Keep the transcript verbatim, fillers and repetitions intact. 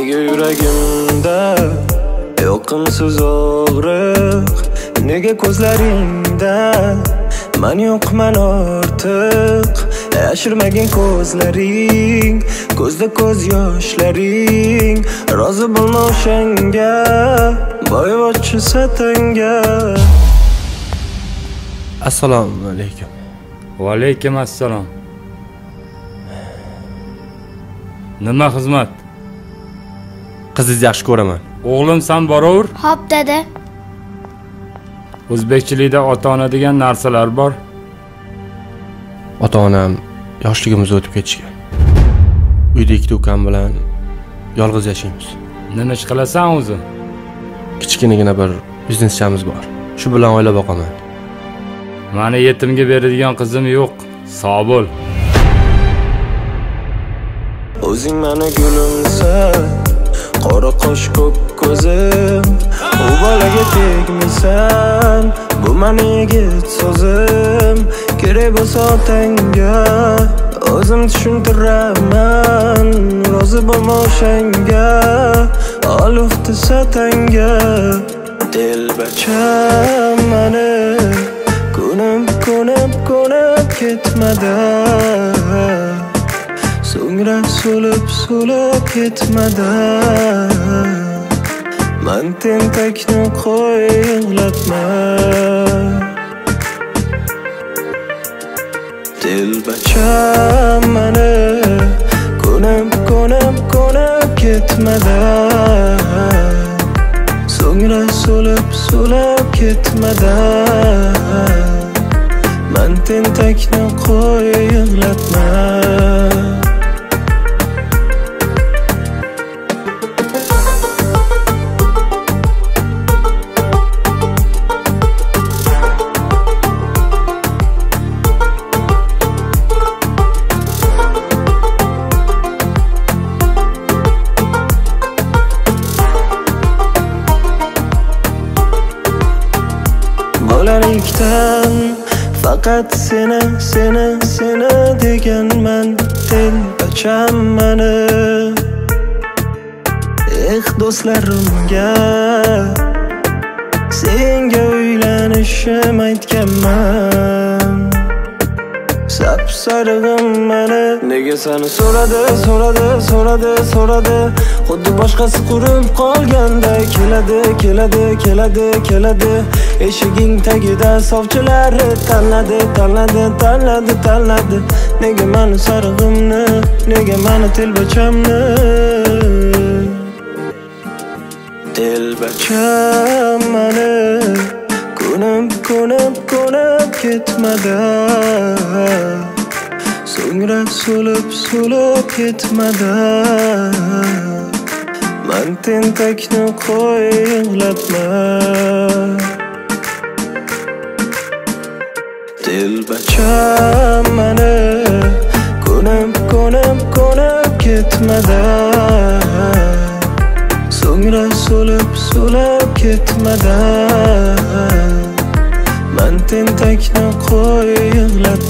Nega yuragimda yoqimsiz og'riq, nega ko'zlaringda men yo'qman ortiq. Yashirmagin ko'zlaring, ko'zda ko'z yoshlaring. Rozi bo'lma o'shanga, boyvachchi satanga. Assalomu alaykum. Va alaykum assalom. Nima xizmat? Qizingizni yaxshi ko'raman. O'g'lim sen boraver. Xo'p, dada. O'zbekchilikda ota-ona degan narsalar bor. Ota-onam yoshligimiz o'tib ketishgan. Uyda ikkita ukam bilan yolg'iz yashaymiz. Nima ish qilasan o'zi? Kichkinagina bir bizneschamiz bor. Shu bilan oila boqaman. Meni yetimga beradigan qizim yo'q. Sog' bo'l. O'zing meni gulimsan, qora qosh ko'k ko'zim. U bolaga tegmisan, bu meni yigit so'zim. Kerak bo'lsa otangga o'zim tushuntiraman. Rozi bo'lma o'shanga, olufti satanga. Dilbacham meni ko'nib ko'nib ko'nib ketmadi. So'ngra so'lib so'lib ketmadi. Men tentakni qo'y yig'latma. Dilbacham meni ko'nib ko'nib ko'nib ketmadi. So'ngra so'lib so'lib ketmadi. Men tentakni qo'y yig'latma. Bolalikdan faqat seni, seni, seni deganman. Dilbacham meni eh do'stlarimga senga uylanishim aytganman. Sapsarig'im meni nega seni so'radi, so'radi, so'radi, so'radi. Xuddi boshqasi qurib qolganda keladi, keladi, keladi, keladi. Eshiging tagida sovchilari tanladi, tanladi, tanladi, tanladi. Nega meni sarig'imni, nega meni dilbachamni. Dilbacham meni ko'nib ko'nib ko'nib ketmadi. So'ngra so'lib so'lib ketmadi. Men tentakni qo'y yig'latma. Dilbacham meni ko'nib ko'nib ko'nib ketmadi. So'ngra so'lib so'lib ketmadi. Men tentakni qo'y yig'latma.